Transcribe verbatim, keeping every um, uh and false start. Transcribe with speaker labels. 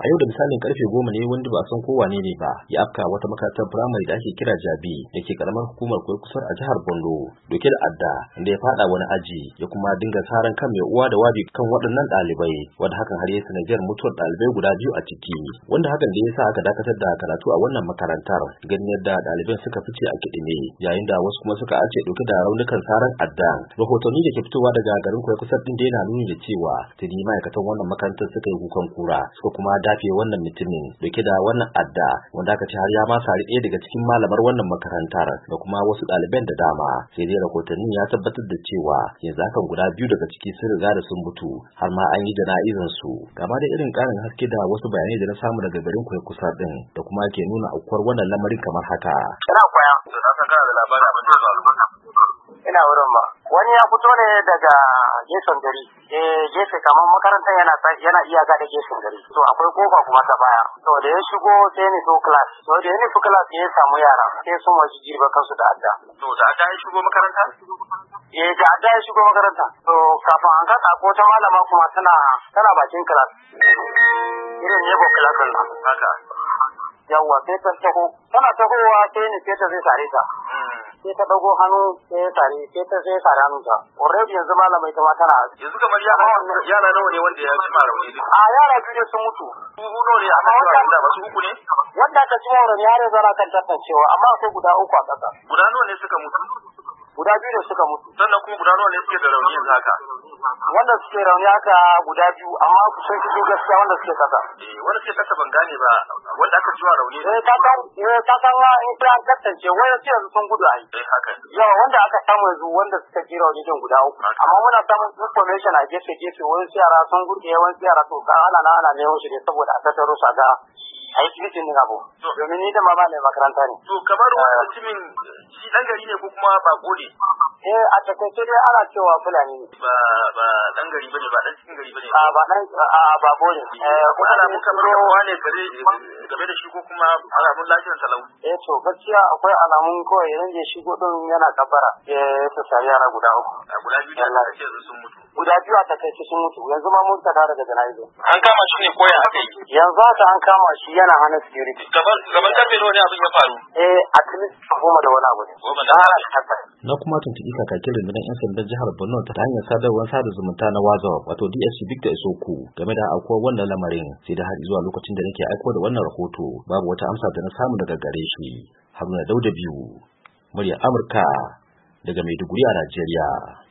Speaker 1: a yau da misalin karfe goma ne wanda ba a san kowa ne ba ya afka wata makarantar firamare da ake kira Jabi da ke karamar hukumar Kurkusar a jihar Borno doke da adda inda ya fada wani aji ya kuma dinga saran kan mai uwa da wabi kan waɗannan ɗalibai wanda hakan har ya sanadiyar mutuwar ɗalibai guda biyu a ciki wanda hakan da ya sa aka dakatar da karatu a wannan makarantar ganin yadda ɗaliban suka fice a kidime yayin da wasu kuma suka ace doke da raunukan saran adda. Rahotanni da ke fitowa daga garin Kurkusar din da yana nuni da cewa tuni ma'aikatan wannan makarantar suka yi kukan kura suka kuma dafe wannan mutumin dauke da wannan adda wanda aka ce har ya ma sari ɗaya daga cikin malamar wannan makarantar da kuma wasu ɗaliban da dama sai dai rahotannin ya tabbatar da cewa yanzu hakan guda biyu daga ciki sun riga da sun mutu har ma an yi jana'izar su gaba da irin ƙarin haske da wasu bayanai da na samu daga garin Kurkusa din da kuma ke nuna aukuwar wannan lamarin kamar haka.
Speaker 2: Ina koya to na san kana da labarin abin da ya faru. Ina wurin ma wani ya fito ne daga gefen gari eh gefe kamar makarantar yana yana iya ga da gefen gari to akwai kofa kuma ta baya to da ya shigo sai ni to class to da ya nufi class ya samu yara sai sun waje jiba kansu da adda to da adda ya shigo makaranta eh da adda ya shigo makaranta to kafin an ga ko ta malama kuma tana tana bakin class irin ne go class din haka yawa sai ta taho tana tahowa sai ni sai ta zai sare ta sai ta dago hannu sai tare sai ta sai tare hannu ta already yanzu malamai ta ma tana
Speaker 3: yanzu kamar yara yara nawa ne wanda ya ci malamai
Speaker 2: a yara biyu sun mutu
Speaker 3: su uno ne aka ci wanda ba su uku ne
Speaker 2: wanda aka ci malamai yare zana kan tantancewa amma akwai guda uku a ƙasa
Speaker 3: guda nawa ne suka mutu
Speaker 2: guda biyu ne suka mutu
Speaker 3: sannan kuma guda nawa ne suke da rauni yanzu haka
Speaker 2: wanda suke rauni haka guda biyu amma sun fito gaskiya wanda suke kasa
Speaker 3: eh wanda suke kasa ban gane ba wanda aka ciwa rauni
Speaker 2: eh ta kan eh ta kan in ta tantance waya ce yanzu sun gudu ai
Speaker 3: eh haka
Speaker 2: yawa wanda aka samu yanzu wanda suka ji rauni din guda uku amma muna samun information a gefe gefe wani yara sun gudu wani yara to ka ana na ana ne shi ne saboda a tattaro su a ga ai cikin din abu domin ni da ma ba ne makaranta ne
Speaker 3: to kamar wani mutumin shi dan gari ne ko kuma bako ne
Speaker 2: eh a takaice dai ana cewa fulani ne
Speaker 3: ba ba dan gari bane ba dan cikin gari bane
Speaker 2: a ba dan a bako ne
Speaker 3: eh ko ana mun kamar yawa ne gare game da shi ko kuma alamun lafiyar talau
Speaker 2: eh to gaskiya akwai alamun kawai idan ya shigo din yana kabara eh ta sai yara guda uku
Speaker 3: guda biyu da ake sun mutu
Speaker 2: guda biyu a takaice sun mutu yanzu ma mun tada daga jana'izo
Speaker 3: an kama shi ne koya akai
Speaker 2: yanzu haka an kama shi yana hana security
Speaker 3: kamar kamar karfe nawa ne abin ya faru
Speaker 2: eh at least goma da wani abu ne
Speaker 1: na kuma tuntuɓi kakakin rundunar yan sandan jihar Borno ta hanyar sadarwar sada zumunta na WhatsApp wato D S C Victor Isoku game da aukuwar wannan lamarin sai da har zuwa lokacin da nake aiko da wannan rahoto babu wata amsa da na samu daga gare shi. Haruna Dauda biyu murya Amurka daga Maiduguri a Najeriya.